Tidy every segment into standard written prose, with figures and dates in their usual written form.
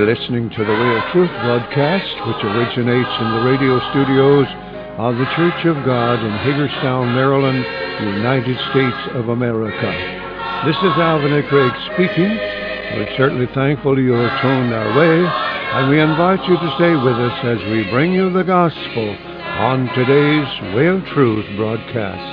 listening to the Way of Truth broadcast, which originates in the radio studios of the Church of God in Hagerstown, Maryland, United States of America. This is Alvin A. Craig speaking. We're certainly thankful you have tuned our way, and we invite you to stay with us as we bring you the gospel on today's Way of Truth broadcast.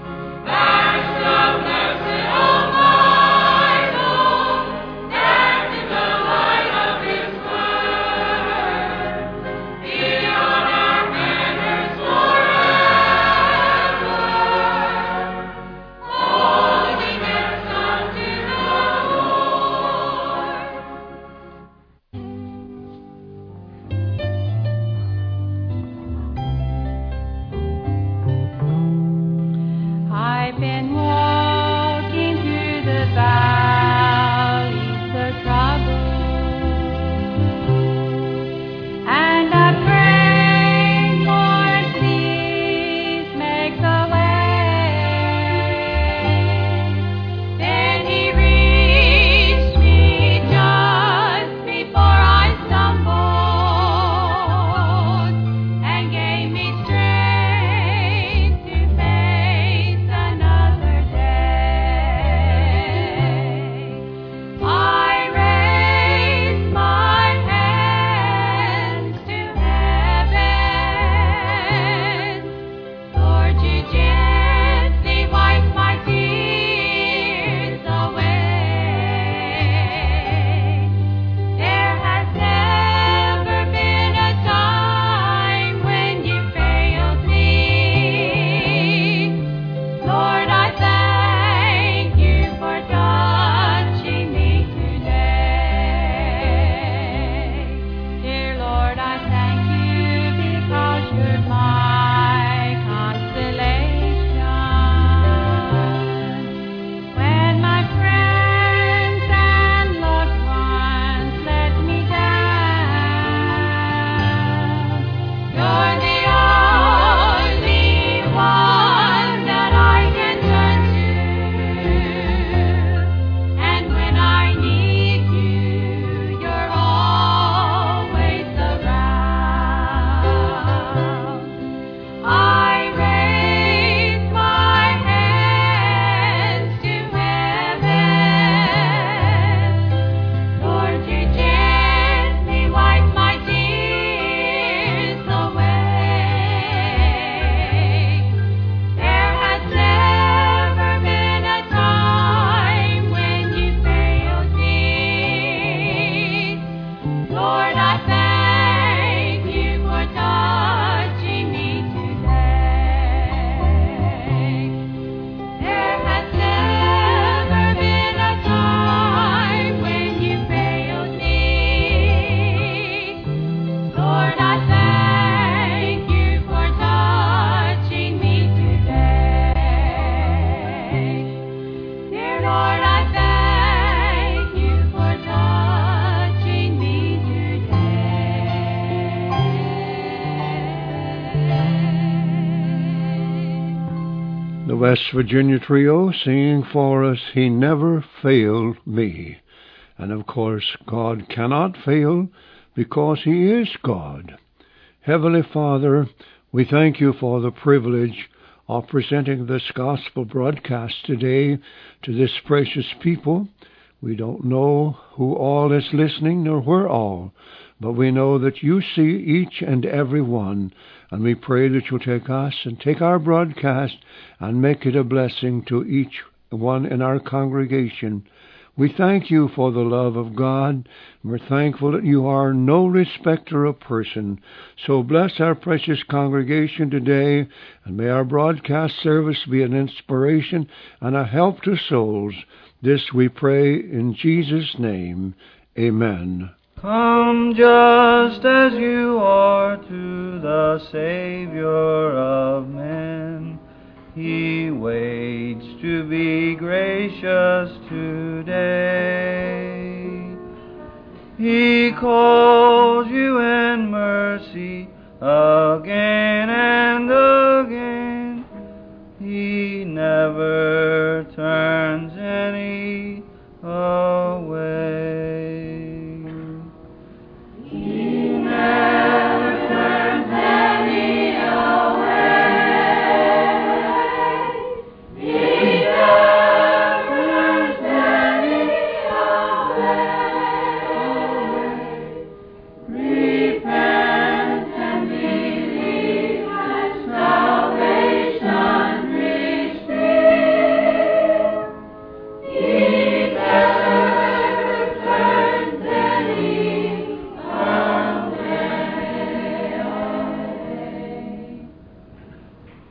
West Virginia Trio singing for us, He Never Failed Me. And of course, God cannot fail because He is God. Heavenly Father, we thank You for the privilege of presenting this gospel broadcast today to this precious people. We don't know who all is listening nor where all, but we know that You see each and every one. And we pray that You'll take us and take our broadcast and make it a blessing to each one in our congregation. We thank You for the love of God. We're thankful that You are no respecter of person. So bless our precious congregation today, and may our broadcast service be an inspiration and a help to souls. This we pray in Jesus' name. Amen. Come just as You are to the Savior of men. He waits to be gracious today. He calls you in mercy again and again. He never turns any.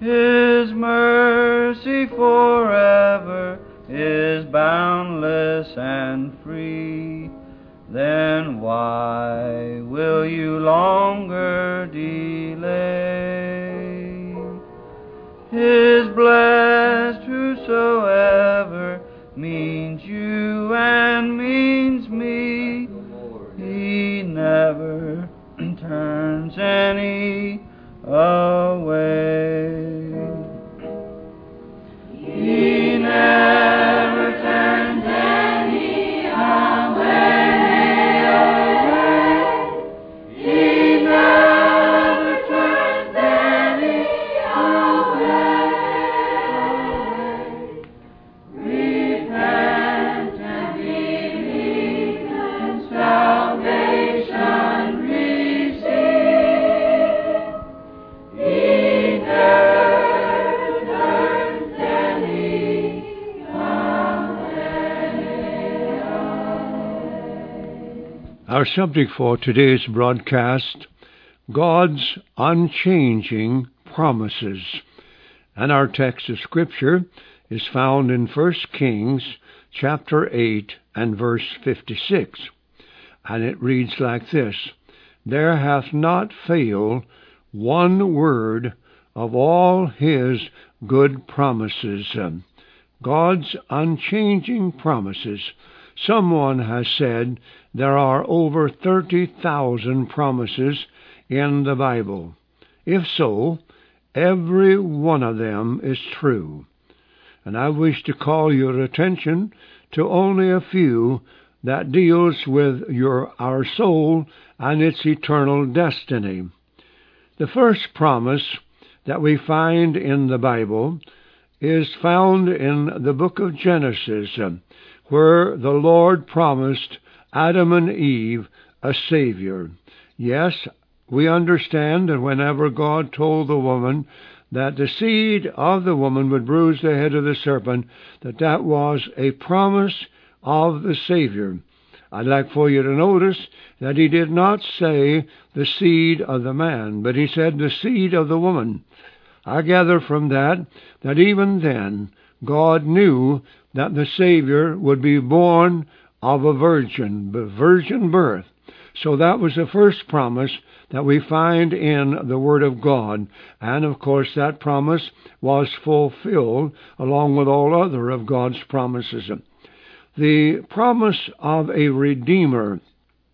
His mercy forever is boundless and free. Then why will you longer delay? His blessed whosoever means you and means me. He never turns any away. He never turns any away. He never turns any away. Repent and believe and salvation receive. He never turns any away. Our subject for today's broadcast, God's unchanging promises. And our text of Scripture is found in 1 Kings chapter 8 and verse 56. And it reads like this: There hath not failed one word of all his good promises. God's unchanging promises. Someone has said there are over 30,000 promises in the Bible. If so, every one of them is true. And I wish to call your attention to only a few that deals with our soul and its eternal destiny. The first promise that we find in the Bible is found in the book of Genesis, where the Lord promised Adam and Eve a Savior. Yes, we understand that whenever God told the woman that the seed of the woman would bruise the head of the serpent, that was a promise of the Savior. I'd like for you to notice that he did not say the seed of the man, but he said the seed of the woman. I gather from that even then God knew that the Savior would be born of a virgin birth. So that was the first promise that we find in the Word of God. And of course that promise was fulfilled along with all other of God's promises. The promise of a Redeemer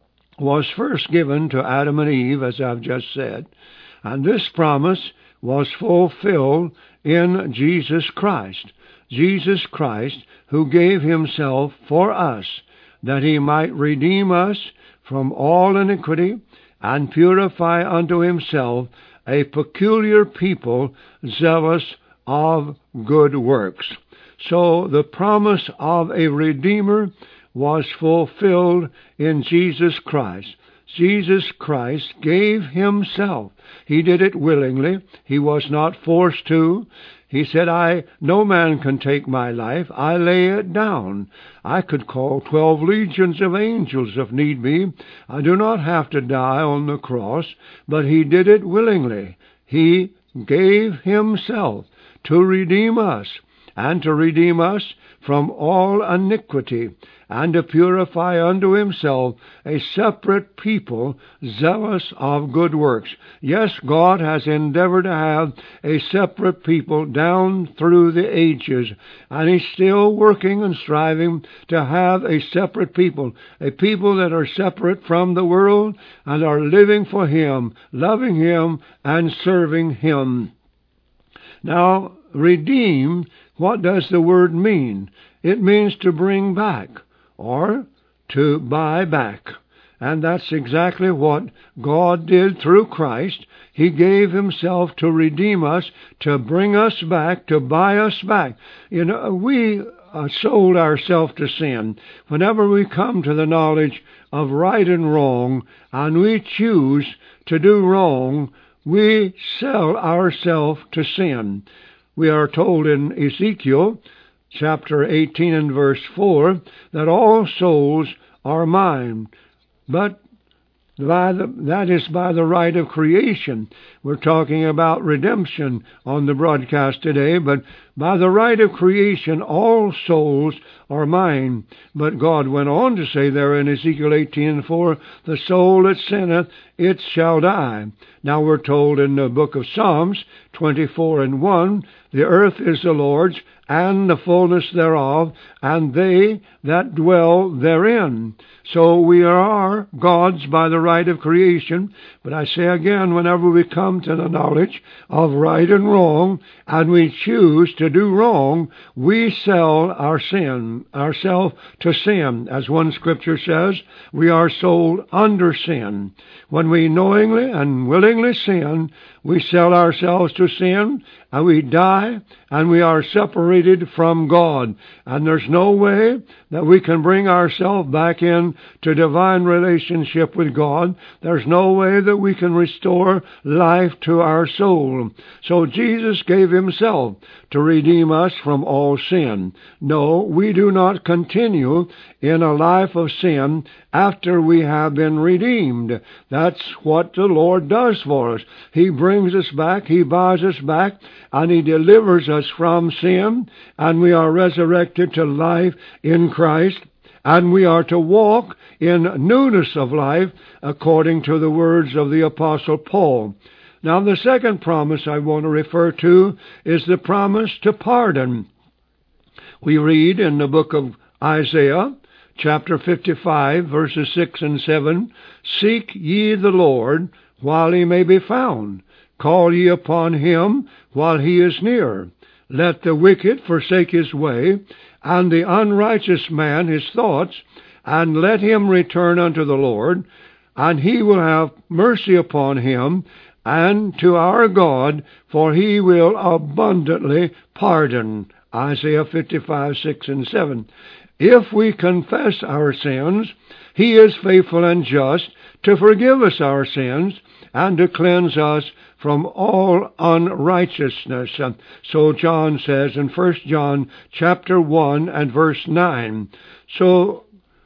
was first given to Adam and Eve, as I've just said. And this promise was fulfilled in Jesus Christ. Jesus Christ, who gave himself for us, that he might redeem us from all iniquity and purify unto himself a peculiar people zealous of good works. So the promise of a Redeemer was fulfilled in Jesus Christ. Jesus Christ gave himself. He did it willingly. He was not forced to. He said, no man can take my life. I lay it down. I could call 12 legions of angels if need be. I do not have to die on the cross, but he did it willingly. He gave himself to redeem us, and to redeem us from all iniquity, and to purify unto himself a separate people zealous of good works. Yes, God has endeavored to have a separate people down through the ages, and he's still working and striving to have a separate people, a people that are separate from the world and are living for him, loving him, and serving him. Now, redeem, what does the word mean? It means to bring back, or to buy back. And that's exactly what God did through Christ. He gave himself to redeem us, to bring us back, to buy us back. You know, we sold ourselves to sin. Whenever we come to the knowledge of right and wrong, and we choose to do wrong, we sell ourselves to sin. We are told in Ezekiel chapter 18 and verse 4 that all souls are mine. But That is by the right of creation. We're talking about redemption on the broadcast today, but by the right of creation, all souls are mine. But God went on to say there in Ezekiel 18:4, the soul that sinneth, it shall die. Now we're told in the book of Psalms 24:1, the earth is the Lord's, and the fullness thereof, and they that dwell therein. So we are God's by the right of creation. But I say again, whenever we come to the knowledge of right and wrong, and we choose to do wrong, we sell ourselves to sin. As one scripture says, we are sold under sin. When we knowingly and willingly sin, we sell ourselves to sin, and we die, and we are separated from God. And there's no way that we can bring ourselves back in to divine relationship with God. There's no way that we can restore life to our soul. So Jesus gave himself to redeem us from all sin. No, we do not continue in a life of sin after we have been redeemed. That's what the Lord does for us. He brings us back, he buys us back, and he delivers us from sin, and we are resurrected to life in Christ, and we are to walk in newness of life according to the words of the Apostle Paul. Now the second promise I want to refer to is the promise to pardon. We read in the book of Isaiah, chapter 55, verses 6 and 7, Seek ye the Lord while he may be found. Call ye upon him while he is near. Let the wicked forsake his way, and the unrighteous man his thoughts, and let him return unto the Lord, and he will have mercy upon him, and to our God, for he will abundantly pardon. Isaiah 55, 6 and 7. If we confess our sins, he is faithful and just to forgive us our sins and to cleanse us from all unrighteousness. So John says in 1 John chapter 1 and verse 9. So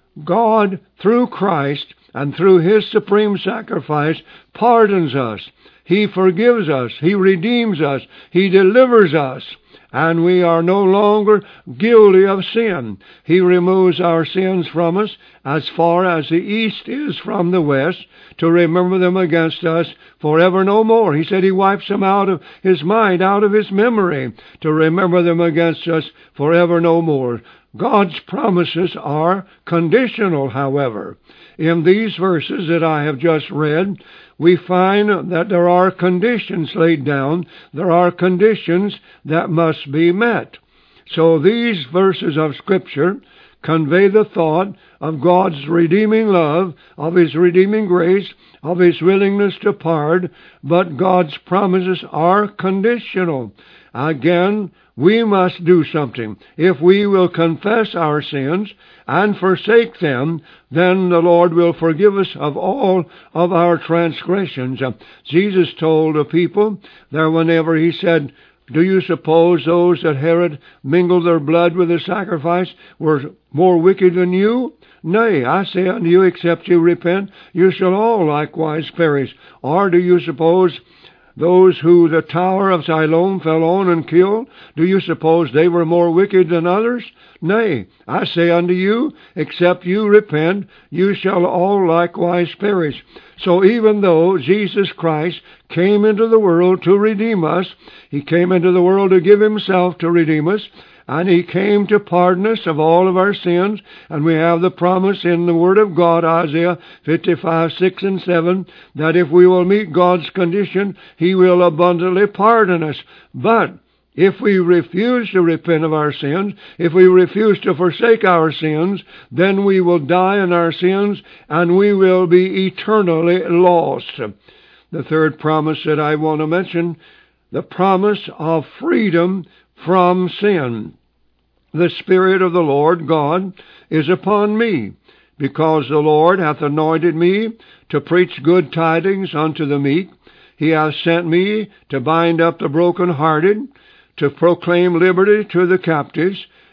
God, through Christ and through his supreme sacrifice, pardons us. He forgives us. He redeems us. He delivers us. And we are no longer guilty of sin. He removes our sins from us as far as the east is from the west, to remember them against us forever no more. He said he wipes them out of his mind, out of his memory, to remember them against us forever no more. God's promises are conditional, however. In these verses that I have just read, we find that there are conditions laid down. There are conditions that must be met. So these verses of Scripture convey the thought of God's redeeming love, of his redeeming grace, of his willingness to pardon, but God's promises are conditional. Again, we must do something. If we will confess our sins and forsake them, then the Lord will forgive us of all of our transgressions. Jesus told the people there whenever he said, Do you suppose those that Herod mingled their blood with the sacrifice were more wicked than you? Nay, I say unto you, except you repent, you shall all likewise perish. Or do you suppose those who the tower of Siloam fell on and killed, do you suppose they were more wicked than others? Nay, I say unto you, except you repent, you shall all likewise perish. So even though Jesus Christ came into the world to redeem us, he came into the world to give himself to redeem us, and he came to pardon us of all of our sins, and we have the promise in the Word of God, Isaiah 55, 6 and 7, that if we will meet God's condition, he will abundantly pardon us. But if we refuse to repent of our sins, if we refuse to forsake our sins, then we will die in our sins, and we will be eternally lost. The third promise that I want to mention, the promise of freedom from sin. The Spirit of the Lord God is upon me, because the Lord hath anointed me to preach good tidings unto the meek. He hath sent me to bind up the brokenhearted, to proclaim liberty to the captives,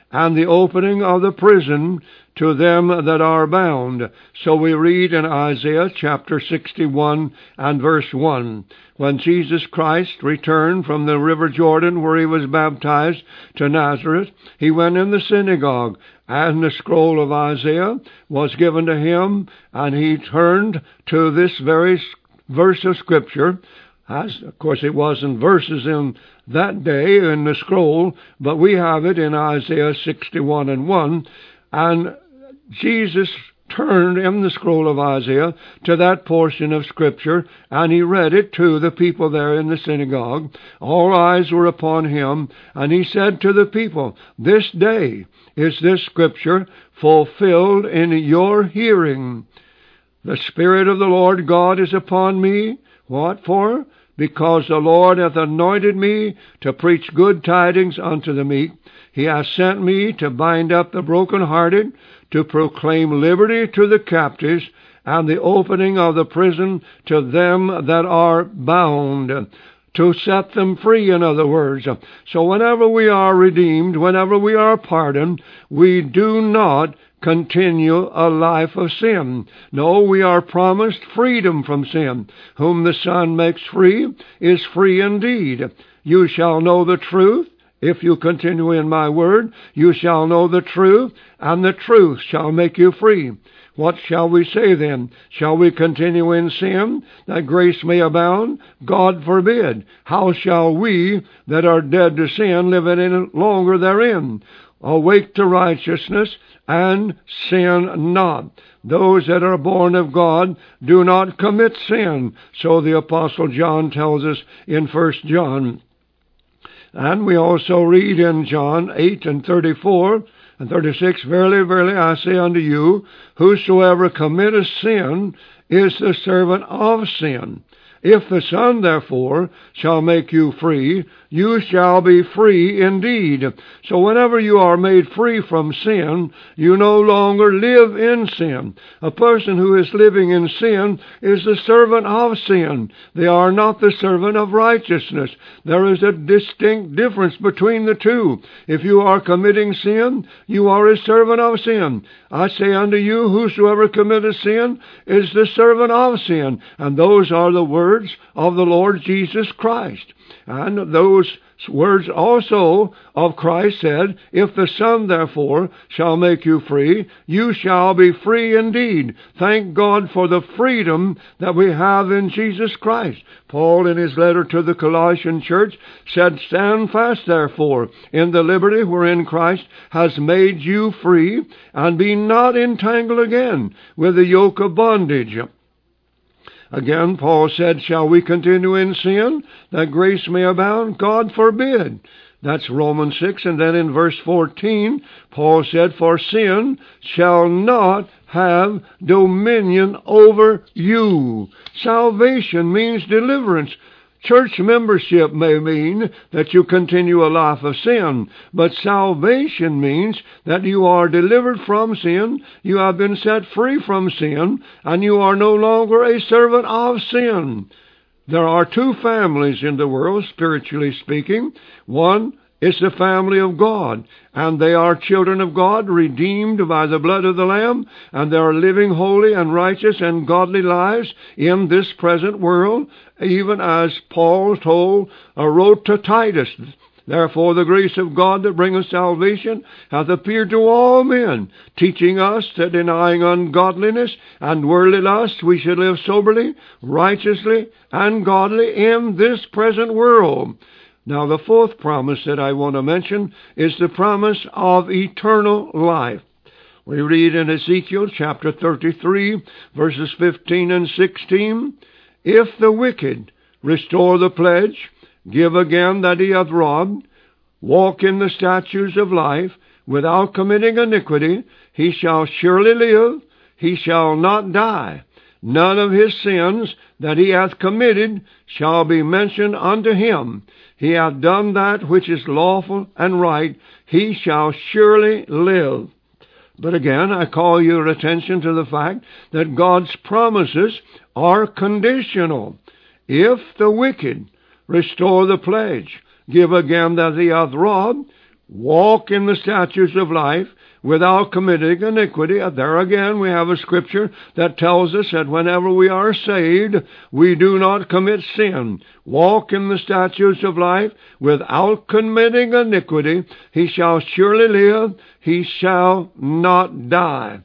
and the opening of the prison to them that are bound. So we read in Isaiah chapter 61 and verse 1. When Jesus Christ returned from the river Jordan where he was baptized to Nazareth, he went in the synagogue, and the scroll of Isaiah was given to him, and he turned to this very verse of Scripture. As, of course, it wasn't verses in that day in the scroll, but we have it in Isaiah 61 and 1. And Jesus turned in the scroll of Isaiah to that portion of Scripture, and he read it to the people there in the synagogue. All eyes were upon him, and he said to the people, "This day is this Scripture fulfilled in your hearing. The Spirit of the Lord God is upon me." What for? "Because the Lord hath anointed me to preach good tidings unto the meek. He hath sent me to bind up the brokenhearted, to proclaim liberty to the captives, and the opening of the prison to them that are bound." To set them free, in other words. So whenever we are redeemed, whenever we are pardoned, we do not continue a life of sin. No, we are promised freedom from sin. Whom the Son makes free is free indeed. "You shall know the truth. If you continue in my word, you shall know the truth, and the truth shall make you free." What shall we say then? Shall we continue in sin, that grace may abound? God forbid. How shall we that are dead to sin live any longer therein? Awake to righteousness, and sin not. Those that are born of God do not commit sin. So the Apostle John tells us in 1 John. And we also read in John 8 and 34 and 36, "Verily, verily, I say unto you, whosoever committeth sin is the servant of sin. If the Son, therefore, shall make you free, you shall be free indeed." So whenever you are made free from sin, you no longer live in sin. A person who is living in sin is the servant of sin. They are not the servant of righteousness. There is a distinct difference between the two. If you are committing sin, you are a servant of sin. "I say unto you, whosoever committeth sin is the servant of sin." And those are the words of the Lord Jesus Christ. And those words also of Christ said, "If the Son, therefore, shall make you free, you shall be free indeed." Thank God for the freedom that we have in Jesus Christ. Paul, in his letter to the Colossian church, said, "Stand fast, therefore, in the liberty wherein Christ has made you free, and be not entangled again with the yoke of bondage." Again, Paul said, "Shall we continue in sin, that grace may abound? God forbid." That's Romans 6. And then in verse 14, Paul said, "For sin shall not have dominion over you." Salvation means deliverance. Church membership may mean that you continue a life of sin, but salvation means that you are delivered from sin, you have been set free from sin, and you are no longer a servant of sin. There are two families in the world, spiritually speaking. One is the family of God, and they are children of God, redeemed by the blood of the Lamb, and they are living holy and righteous and godly lives in this present world, even as Paul wrote to Titus. "Therefore the grace of God that bringeth salvation hath appeared to all men, teaching us that denying ungodliness and worldly lust, we should live soberly, righteously, and godly in this present world." Now the fourth promise that I want to mention is the promise of eternal life. We read in Ezekiel chapter 33, verses 15 and 16, "If the wicked restore the pledge, give again that he hath robbed, walk in the statutes of life, without committing iniquity, he shall surely live, he shall not die. None of his sins that he hath committed shall be mentioned unto him. He hath done that which is lawful and right, he shall surely live." But again, I call your attention to the fact that God's promises are conditional. If the wicked restore the pledge, give again that he hath robbed, walk in the statutes of life without committing iniquity. There again we have a scripture that tells us that whenever we are saved, we do not commit sin. Walk in the statutes of life without committing iniquity. He shall surely live, he shall not die.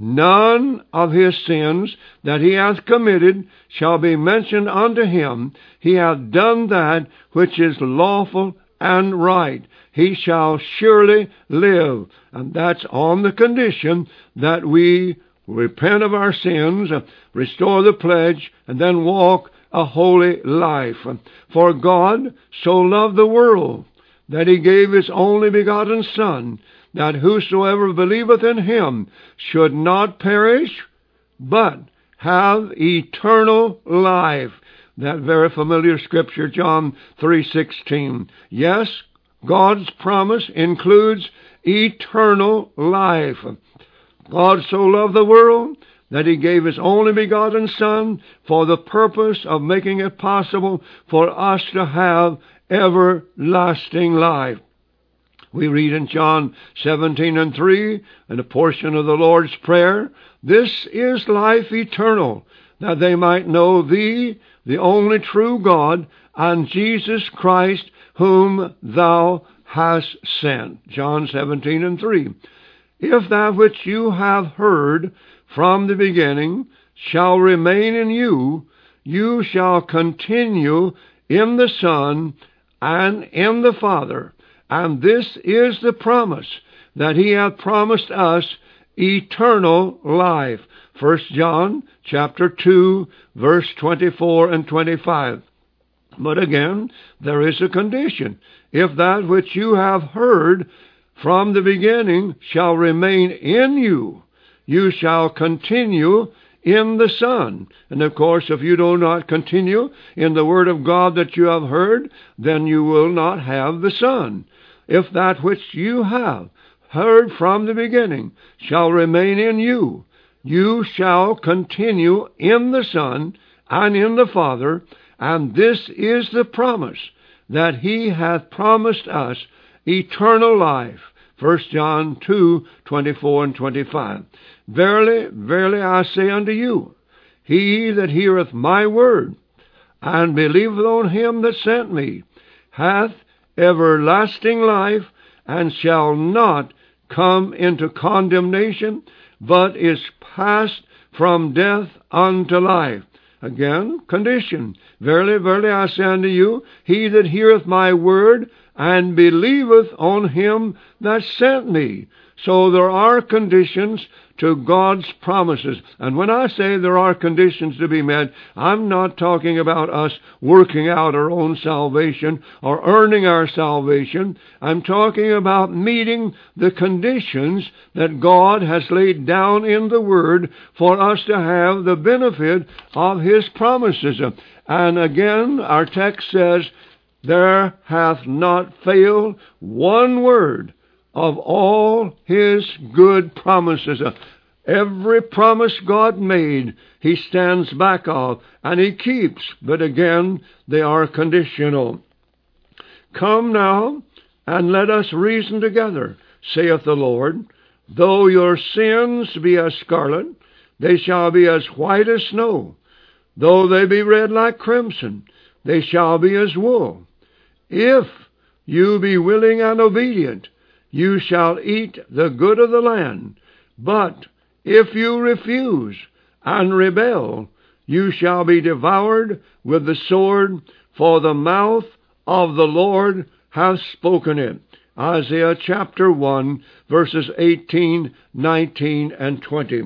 None of his sins that he hath committed shall be mentioned unto him. He hath done that which is lawful and right. He shall surely live. And that's on the condition that we repent of our sins, restore the pledge, and then walk a holy life. For God so loved the world that he gave his only begotten Son, that whosoever believeth in him should not perish, but have eternal life. That very familiar scripture, John 3:16. Yes, God's promise includes eternal life. God so loved the world that he gave his only begotten Son for the purpose of making it possible for us to have everlasting life. We read in John 17:3, in a portion of the Lord's Prayer, "This is life eternal, that they might know thee, the only true God, and Jesus Christ, whom thou hast sent." John 17:3. "If that which you have heard from the beginning shall remain in you, you shall continue in the Son and in the Father. And this is the promise, that he hath promised us eternal life." 1 John chapter 2, verse 24 and 25. But again, there is a condition. "If that which you have heard from the beginning shall remain in you, you shall continue in the Son." And of course, if you do not continue in the Word of God that you have heard, then you will not have the Son. "If that which you have heard from the beginning shall remain in you, you shall continue in the Son and in the Father, and this is the promise, that he hath promised us eternal life." 1 John 2, 24 and 25. "Verily, verily, I say unto you, he that heareth my word, and believeth on him that sent me, hath everlasting life, and shall not come into condemnation, but is passed from death unto life." Again, condition. "Verily, verily, I say unto you, he that heareth my word, and believeth on him that sent me." So there are conditions to God's promises. And when I say there are conditions to be met, I'm not talking about us working out our own salvation or earning our salvation. I'm talking about meeting the conditions that God has laid down in the Word for us to have the benefit of his promises. And again, our text says, "There hath not failed one word of all his good promises." Every promise God made, he stands back of, and he keeps. But again, they are conditional. "Come now, and let us reason together, saith the Lord. Though your sins be as scarlet, they shall be as white as snow. Though they be red like crimson, they shall be as wool. If you be willing and obedient, you shall eat the good of the land. But if you refuse and rebel, you shall be devoured with the sword, for the mouth of the Lord hath spoken it." Isaiah chapter 1, verses 18, 19, and 20.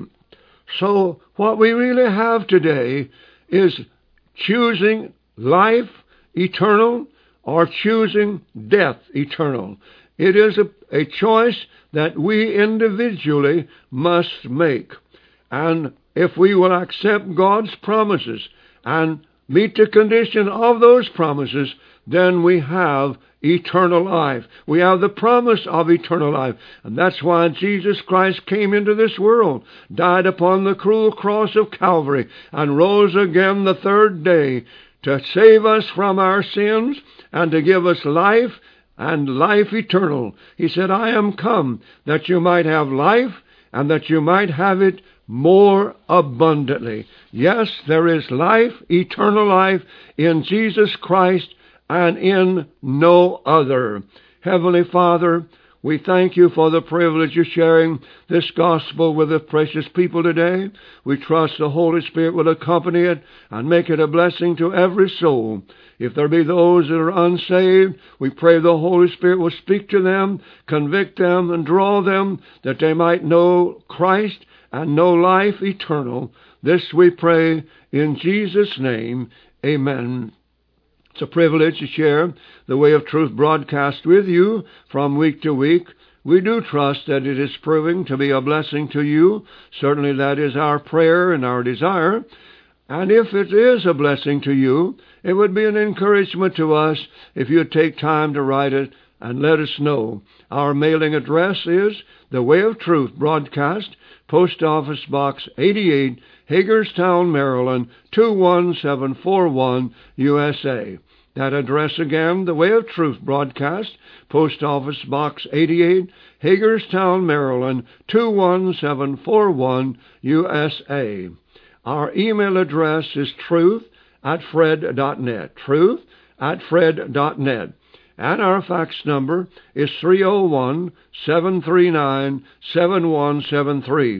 So what we really have today is choosing life eternal or choosing death eternal. It is a choice that we individually must make. And if we will accept God's promises and meet the condition of those promises, then we have eternal life. We have the promise of eternal life. And that's why Jesus Christ came into this world, died upon the cruel cross of Calvary, and rose again the third day to save us from our sins and to give us life and life eternal. He said, I am come that you might have life, and that you might have it more abundantly. Yes, there is life, eternal life, in Jesus Christ and in no other. Heavenly Father, we thank you for the privilege of sharing this gospel with the precious people today. We trust the Holy Spirit will accompany it and make it a blessing to every soul. If there be those that are unsaved, we pray the Holy Spirit will speak to them, convict them, and draw them, that they might know Christ and know life eternal. This we pray in Jesus' name. Amen. It's a privilege to share the Way of Truth broadcast with you from week to week. We do trust that it is proving to be a blessing to you. Certainly that is our prayer and our desire. And if it is a blessing to you, it would be an encouragement to us if you'd take time to write it and let us know. Our mailing address is The Way of Truth Broadcast, Post Office Box 88, Hagerstown, Maryland, 21741, USA. That address again, The Way of Truth Broadcast, Post Office Box 88, Hagerstown, Maryland, 21741, USA. Our email address is truth@fred.net, truth@fred.net. And our fax number is 301-739-7173.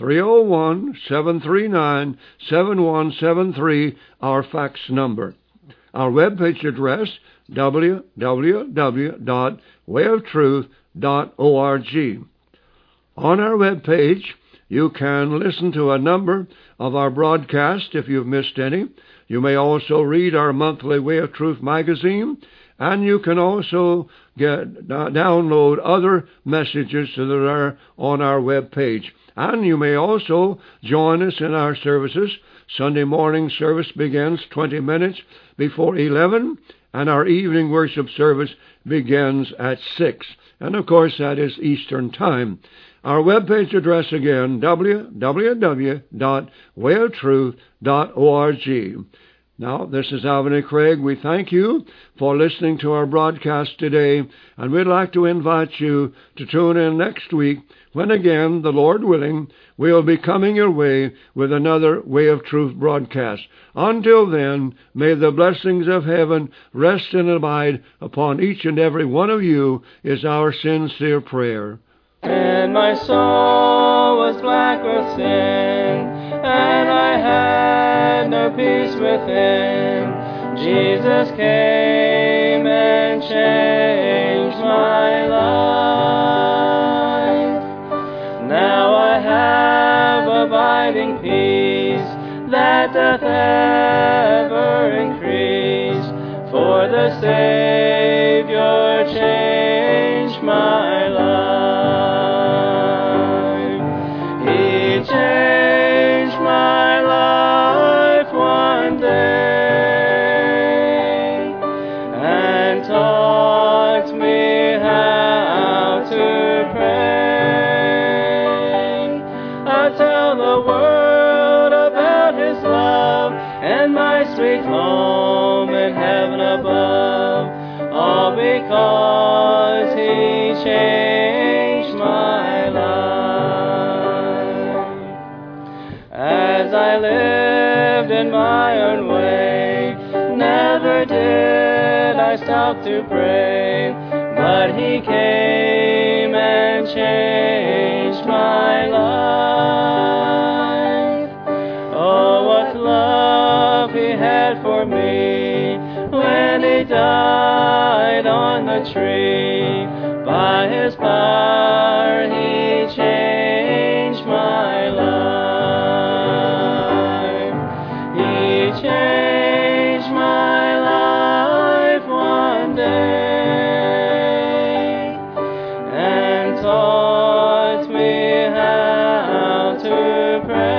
301-739-7173, our fax number. Our webpage address, www.wayoftruth.org. On our webpage, you can listen to a number of our broadcasts if you've missed any. You may also read our monthly Way of Truth magazine, and you can also download other messages that are on our webpage. And you may also join us in our services. Sunday morning service begins 20 minutes before 11, and our evening worship service begins at 6. And of course, that is Eastern Time. Our webpage address again, www.wayoftruth.org. Now, this is Alvin A. Craig. We thank you for listening to our broadcast today, and we'd like to invite you to tune in next week when again, the Lord willing, we'll be coming your way with another Way of Truth broadcast. Until then, may the blessings of heaven rest and abide upon each and every one of you, is our sincere prayer. And my soul was black with sin, and I had no peace within. Jesus came and changed my life. Now I have abiding peace, that doth ever increase, for the Savior changed my life. He changed my life one day, and taught me how to pray. I tell the world about His love, and my sweet home in heaven above, all because He changed my life. As I lived in my own way, never did I stop to pray, but He came and changed my life. Oh, what love He had for me when He died on the tree. By His power He changed my life. He changed my life one day, and taught me how to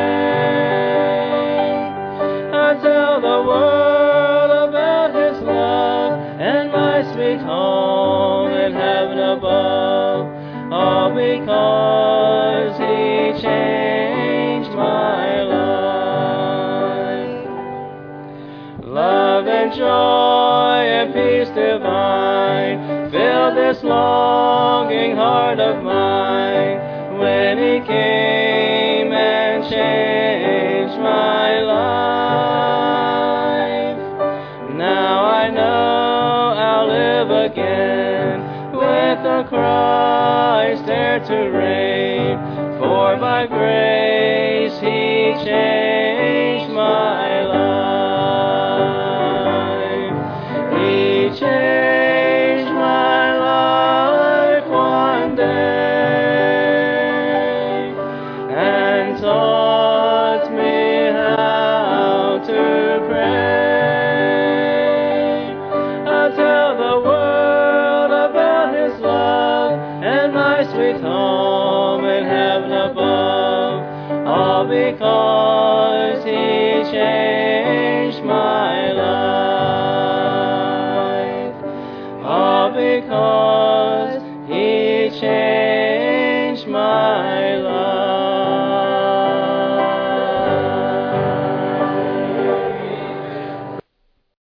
pray. I tell the world about His love, and my sweet home in heaven above, all because He changed my life. Love and joy and peace divine filled this longing heart of mine, when He came and changed my life. Now I know I'll live again, with a Christ there to reign, for by grace He changed my life. He changed my life one day, and taught me how to pray. I'll tell the world about His love, and my sweet home in heaven above, all because He changed my life, all because